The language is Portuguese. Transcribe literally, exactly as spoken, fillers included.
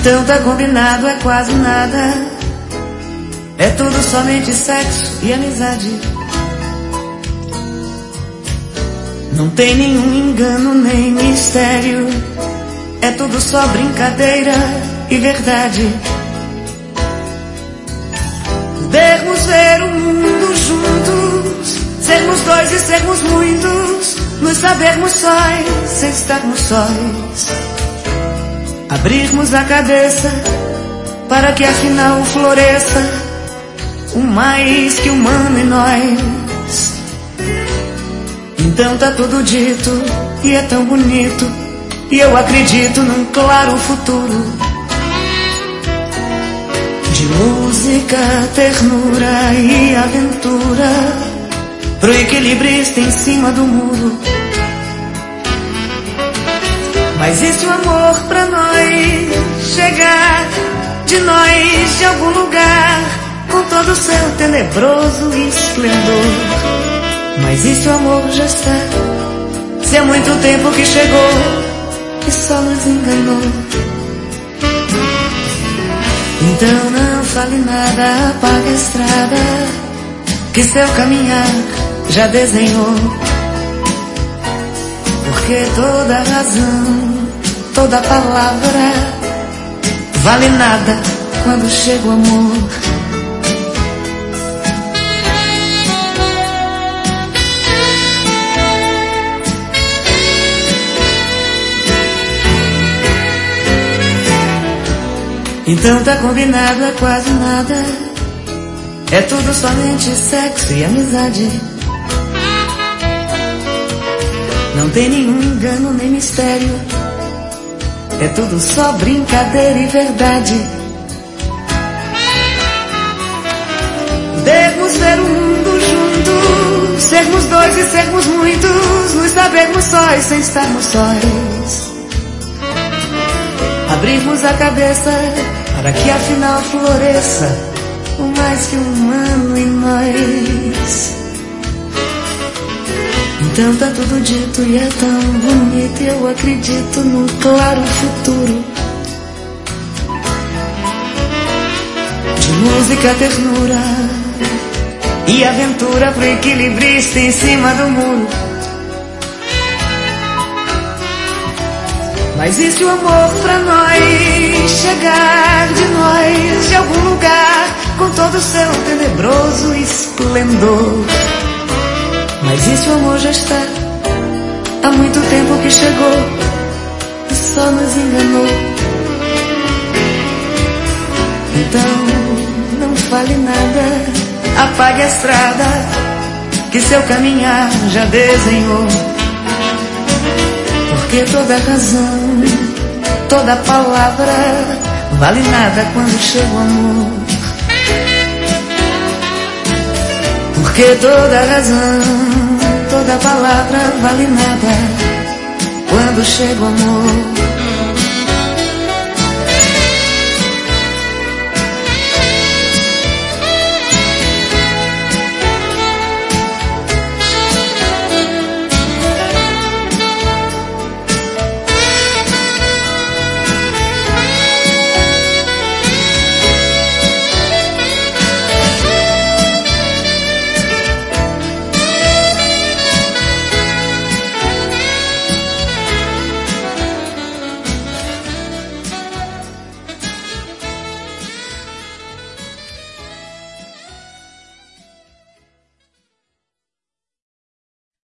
Então tá combinado, é quase nada. É tudo somente sexo e amizade. Não tem nenhum engano nem mistério. É tudo só brincadeira e verdade. Podermos ver o mundo juntos, sermos dois e sermos muitos, nos sabermos sóis sem estarmos sóis. Abrirmos a cabeça para que afinal floresça o mais que humano em nós. Então tá tudo dito e é tão bonito, e eu acredito num claro futuro de música, ternura e aventura pro equilibrista em cima do muro. Mas e se o amor pra nós chegar de nós de algum lugar com todo o seu tenebroso esplendor? Mas e se o amor já está, se há muito tempo que chegou e só nos enganou? Então não fale nada, apague a estrada que seu caminhar já desenhou. Porque toda razão, toda palavra vale nada quando chega o amor. Então tá combinado, é quase nada. É tudo somente sexo e amizade. Não tem nenhum engano nem mistério. É tudo só brincadeira e verdade. Devemos ver o mundo juntos, sermos dois e sermos muitos, nos sabermos sóis sem estarmos sóis. Abrirmos a cabeça para que afinal floresça o mais que humano em nós. Então tá tudo dito e é tão bonito, e eu acredito num claro futuro de música, ternura e aventura pro equilibrista em cima do muro. Mas e se o amor pra nós chegar de nós de algum lugar com todo o seu tenebroso esplendor? Mas e se o amor já está, há muito tempo que chegou e só nos enganou? Então não fale nada, apague a estrada que seu caminhar já desenhou. Porque toda razão, toda palavra vale nada quando chega o amor. Porque toda razão, toda palavra vale nada quando chega o amor.